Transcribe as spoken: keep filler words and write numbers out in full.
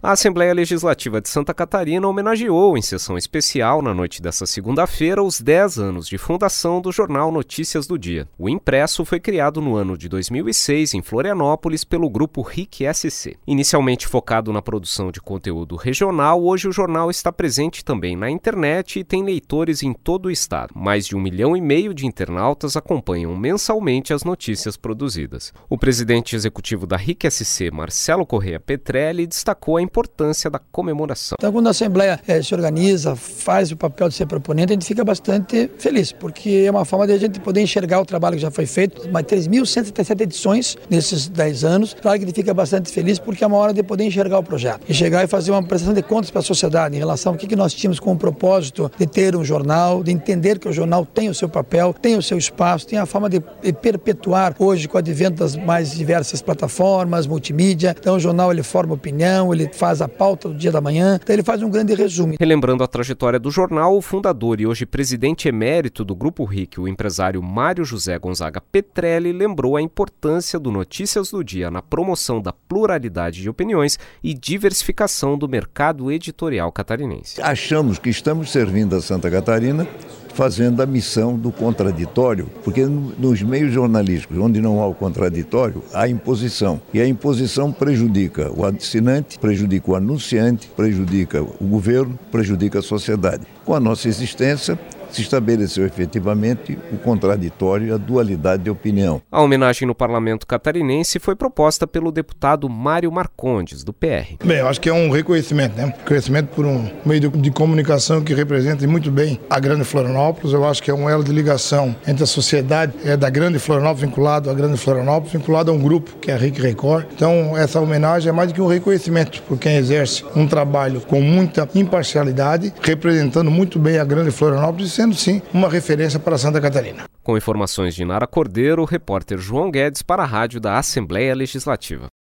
A Assembleia Legislativa de Santa Catarina homenageou em sessão especial, na noite desta segunda-feira, os dez anos de fundação do jornal Notícias do Dia. O impresso foi criado no ano de dois mil e seis, em Florianópolis, pelo grupo R I C S C. Inicialmente focado na produção de conteúdo regional, hoje o jornal está presente também na internet e tem leitores em todo o estado. Mais de um milhão e meio de internautas acompanham mensalmente as notícias produzidas. O presidente executivo da R I C S C, Marcelo Correia Petrelli, destacou a importância da comemoração. Então, quando a Assembleia é, se organiza, faz o papel de ser proponente, a gente fica bastante feliz, porque é uma forma de a gente poder enxergar o trabalho que já foi feito, mais três mil cento e setenta e sete edições nesses dez anos. Claro que a gente fica bastante feliz porque é uma hora de poder enxergar o projeto e chegar e fazer uma prestação de contas para a sociedade em relação ao que, que nós tínhamos com o propósito de ter um jornal, de entender que o jornal tem o seu papel, tem o seu espaço, tem a forma de perpetuar hoje com o advento das mais diversas plataformas, multimídia. Então o jornal ele forma opinião, ele faz a pauta do dia da manhã, então ele faz um grande resumo. Relembrando a trajetória do jornal, o fundador e hoje presidente emérito do Grupo R I C, o empresário Mário José Gonzaga Petrelli, lembrou a importância do Notícias do Dia na promoção da pluralidade de opiniões e diversificação do mercado editorial catarinense. Achamos que estamos servindo a Santa Catarina fazendo a missão do contraditório, porque nos meios jornalísticos, onde não há o contraditório, há imposição. E a imposição prejudica o assinante, prejudica o anunciante, prejudica o governo, prejudica a sociedade. Com a nossa existência, se estabeleceu efetivamente o contraditório e a dualidade de opinião. A homenagem no parlamento catarinense foi proposta pelo deputado Mário Marcondes, do P R. Bem, eu acho que é um reconhecimento, né? Reconhecimento por um meio de comunicação que representa muito bem a Grande Florianópolis. Eu acho que é um elo de ligação entre a sociedade é, da Grande Florianópolis, vinculado à Grande Florianópolis, vinculado a um grupo que é a R I C Record. Então, essa homenagem é mais do que um reconhecimento por quem exerce um trabalho com muita imparcialidade, representando muito bem a Grande Florianópolis, sendo sim uma referência para Santa Catarina. Com informações de Nara Cordeiro, o repórter João Guedes para a rádio da Assembleia Legislativa.